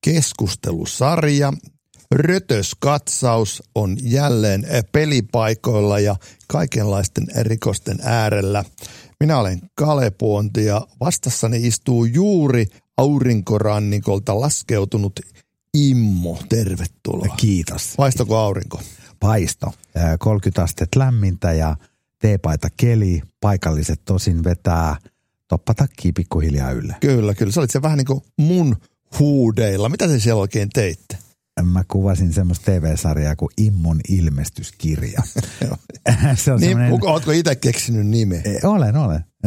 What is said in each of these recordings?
keskustelusarja. Rötöskatsaus on jälleen pelipaikoilla ja kaikenlaisten rikosten äärellä. Minä olen Kale Puonti ja vastassani istuu juuri aurinkorannikolta laskeutunut Immo. Tervetuloa. Kiitos. Paistako aurinko? Paisto. 30 astetta lämmintä ja teepaita keli. Paikalliset tosin vetää toppatakkiä pikkuhiljaa ylle. Kyllä. Se oli se vähän niin kuin mun huudeilla. Mitä te siellä oikein teitte? Mä kuvasin semmoista TV-sarjaa kuin Immon ilmestyskirja. Se on niin, ootko itse keksinyt nimeä? Olen.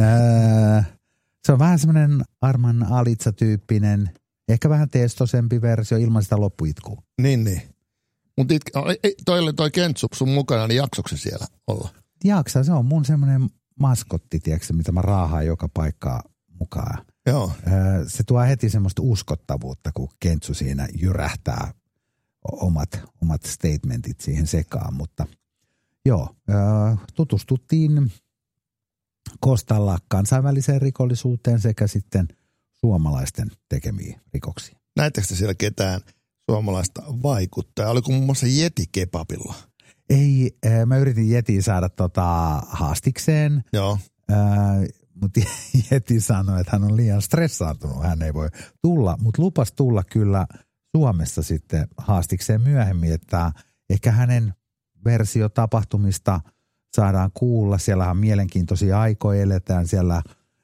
Se on vähän semmoinen Arman Alitsa-tyyppinen, ehkä vähän testosempi versio ilman sitä loppuitkua. Niin. Mutta toi Kentsup sun mukana, niin jaksoiko se siellä olla? Jaksaa, se on mun semmoinen maskotti, tiedätkö, mitä mä raahaan joka paikkaa mukaan. Joo. Se tuo heti semmoista uskottavuutta, kun Kentsu siinä jyrähtää omat statementit siihen sekaan, mutta joo, tutustuttiin Kostalla kansainväliseen rikollisuuteen sekä sitten suomalaisten tekemiin rikoksiin. Näettekö siellä ketään suomalaista vaikuttajaa? Oliko muun muassa Jeti kebabilla? Ei, mä yritin Jetiin saada haastikseen. Joo. Mutta Jeti sanoi, että hän on liian stressaantunut, hän ei voi tulla, mutta lupas tulla kyllä Suomessa sitten haastikseen myöhemmin, että ehkä hänen versio tapahtumista saadaan kuulla. Siellähän mielenkiintoisia aikoja eletään, siellä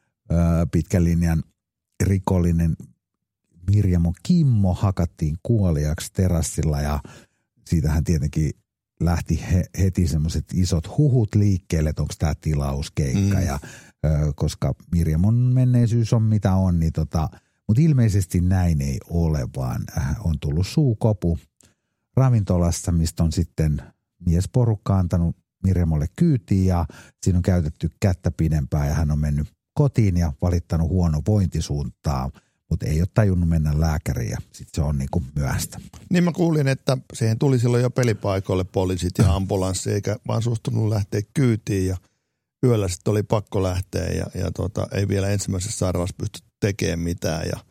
pitkän linjan rikollinen Mirjamo Kimmo hakattiin kuoliaksi terassilla ja siitähän tietenkin lähti heti semmoiset isot huhut liikkeelle, että onko tämä tilauskeikka ja koska Mirjamon menneisyys on mitä on, niin mutta ilmeisesti näin ei ole, vaan on tullut suukopu ravintolassa, mistä on sitten miesporukka antanut Mirjamolle kyytiin ja siinä on käytetty kättä pidempään ja hän on mennyt kotiin ja valittanut huonovointisuuntaa, mutta ei ole tajunnut mennä lääkäriin ja sitten se on niin kuin myöhäistä. Niin mä kuulin, että siihen tuli silloin jo pelipaikoille poliisit ja ambulanssi, eikä vaan suostunut lähteä kyytiin ja yöllä sitten oli pakko lähteä ja ei vielä ensimmäisessä sairaalassa pystytty tekemään mitään ja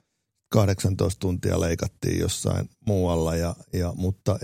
18 tuntia leikattiin jossain muualla, mutta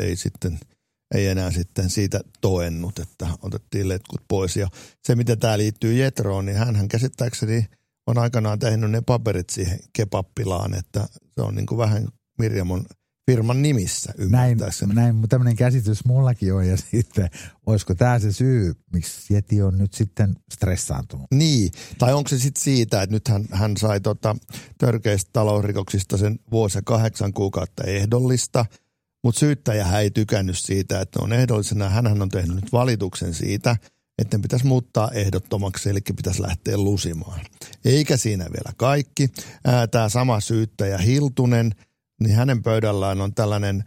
ei enää sitten siitä toennut, että otettiin letkut pois. Ja se, miten tämä liittyy Jetroon, niin hänhän käsittääkseni on aikanaan tehnyt ne paperit siihen kebappilaan, että se on niin kuin vähän Mirjamon firman nimissä ymmärtääkseni. Näin tämmöinen käsitys mullakin on ja sitten olisiko tämä se syy, miksi Jeti on nyt sitten stressaantunut? Niin, tai onko se sitten siitä, että nyt hän sai törkeistä talousrikoksista sen vuosi 8 kuukautta ehdollista, mutta syyttäjä ei tykännyt siitä, että on ehdollisena. Hänhän on tehnyt nyt valituksen siitä, että pitäisi muuttaa ehdottomaksi, eli pitäisi lähteä lusimaan. Eikä siinä vielä kaikki. Tämä sama syyttäjä Hiltunen, niin hänen pöydällään on tällainen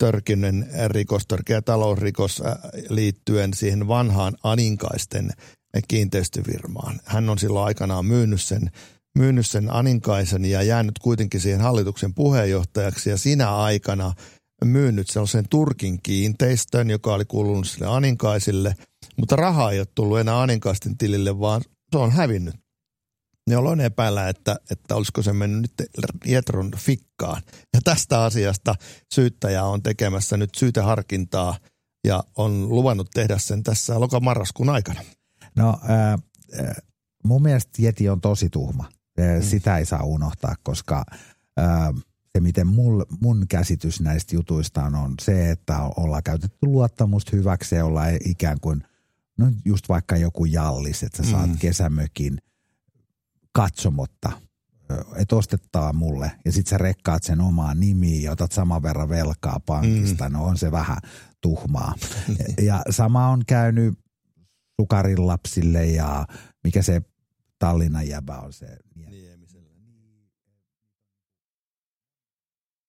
törkeä talousrikos liittyen siihen vanhaan Aninkaisten kiinteistofirmaan. Hän on silloin aikanaan myynyt sen Aninkaisen ja jäänyt kuitenkin siihen hallituksen puheenjohtajaksi ja siinä aikana myynyt sellaisen Turkin kiinteistön, joka oli kuulunut sille Aninkaisille, mutta rahaa ei ole tullut enää Aninkaisten tilille, vaan se on hävinnyt. Jolloin epäillä, että olisiko se mennyt nyt Jetron fikkaan. Ja tästä asiasta syyttäjä on tekemässä nyt syyteharkintaa ja on luvannut tehdä sen tässä lokamarraskuun aikana. No mun mielestä Jeti on tosi tuhma. Sitä ei saa unohtaa, koska se miten mun käsitys näistä jutuista on se, että ollaan käytetty luottamusta hyväksi ja ollaan ikään kuin, no just vaikka joku jallis, että sä saat kesämökin katsomotta, että ostettaa mulle ja sit sä rekkaat sen omaan nimiin ja otat saman verran velkaa pankista, no on se vähän tuhmaa. Ja sama on käynyt Sukarin lapsille ja mikä se Tallinnan jäbä on se